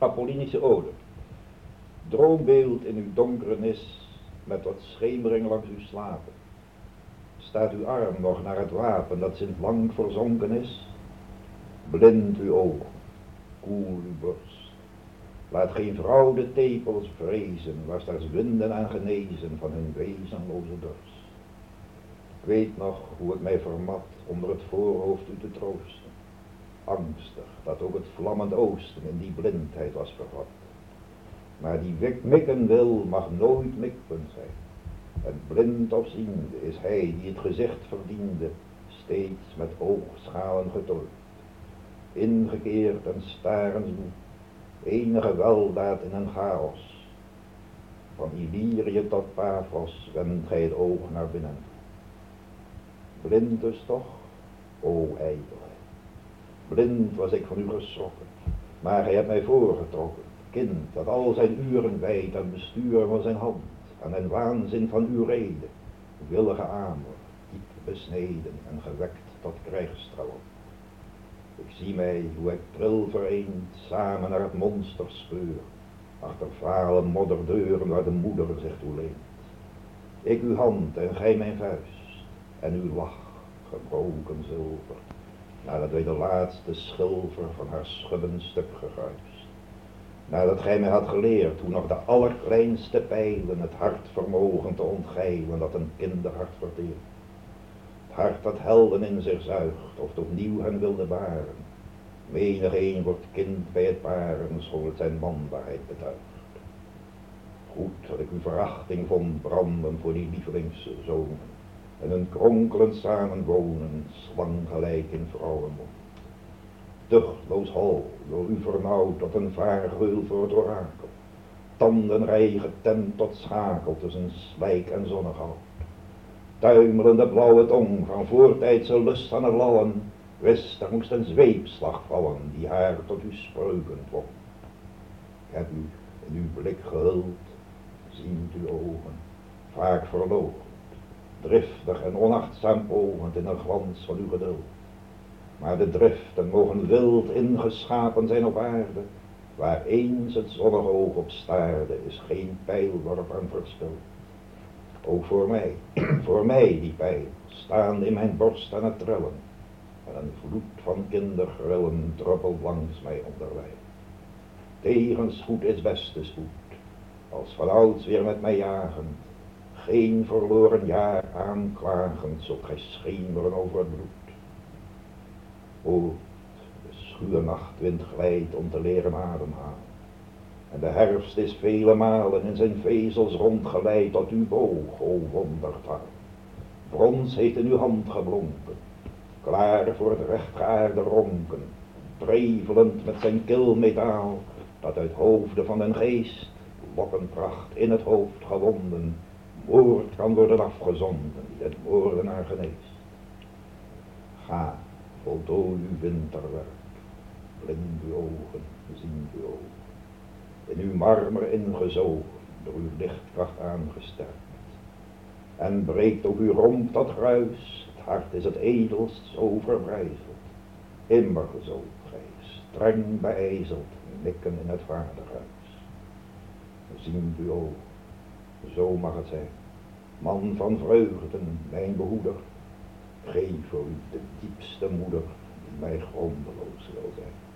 Apollinische ode. Droombeeld in uw donkere nis, met wat schemering langs uw slapen. Staat uw arm nog naar het wapen dat sinds lang verzonken is? Blind uw ogen, koel uw borst. Laat geen vrouw de tepels vrezen, waar straks winden aan genezen van hun wezenloze dorst. Ik weet nog hoe ik mij vermat onder het voorhoofd u te troosten. Angstig dat ook het vlammend oosten in die blindheid was vervat. Maar die mikken wil mag nooit mikpunt zijn. En blind of ziende is hij die het gezicht verdiende, steeds met oogschalen getooid. Ingekeerd en starensmoed, enige weldaad in een chaos. Van Illyrië tot Paphos wendt gij het oog naar binnen. Blind dus toch, o ijdelheid. Blind was ik van u geschrokken, maar hij hebt mij voorgetrokken. Kind dat al zijn uren wijdt aan bestuur van zijn hand, aan den waanzin van uw rede, willige Amor, diep besneden en gewekt tot krijgstrouw. Ik zie mij hoe ik tril vereend samen naar het monster speur, achter vale modderdeuren waar de moeder zich toe leent. Ik uw hand en gij mijn vuist, en uw lach, gebroken zilver, nadat wij de laatste schilver van haar schubben stuk geruist. Nadat gij mij had geleerd hoe nog de allerkleinste pijlen het hart vermogen te ontgijlen dat een kinderhart verteert. Het hart dat helden in zich zuigt of opnieuw hen wilde baren. Menig een wordt kind bij het paren, schoon het zijn manbaarheid betuigt. Goed dat ik uw verachting vond branden voor die lievelingszonen en een kronkelend samenwonen, slang gelijk in vrouwenmond. Tuchtloos hol, door u vernauwd tot een vaargeul voor het orakel. Tandenrij getemd tot schakel tussen slijk en zonnegoud. Tuimelende blauwe tong van voortijdse lust aan het lallen, wist er moest een zweepslag vallen die haar tot uw spreuken dwong. Ik heb u in uw blik gehuld, ziend uw ogen, vaak verloochend, driftig en onachtzaam pogend in een glans van uw geduld. Maar de driften mogen wild ingeschapen zijn op aarde, waar eens het zonneoog op staarde, is geen pijlworp aan verspild. Ook voor mij die pijl, staande in mijn borst aan het trillen, en een vloed van kindergrillen druppelt langs mij onderweg. Tegenspoed is beste spoed, als vanouds weer met mij jagend, geen verloren jaar aanklagend, zult gij schemeren over het bloed. O, de schuwe nachtwind glijdt om te leren ademhalen. En de herfst is vele malen in zijn vezels rondgeleid tot uw boog, o wondertaal. Brons heeft in uw hand geblonken, klaar voor het rechtgeaarde ronken, prevelend met zijn kil metaal, dat uit hoofden van den geest, lokkenpracht in het hoofd gewonden, moord kan worden afgezonden, die het moordenaar geneest. Ga, voltooi uw winterwerk, blind uw ogen, zien uw ogen, in uw marmer ingezogen, door uw lichtkracht aangesterkt. En breekt ook uw romp tot ruis, het hart is het edelst zo verbrijzeld. Immer gezoold gij, streng beijzeld, mikken in het vaderhuis. Zien uw ogen, zo mag het zijn, man van vreugden, mijn behoeder. Geef voor u de diepste moeder die mij grondeloos wil zijn.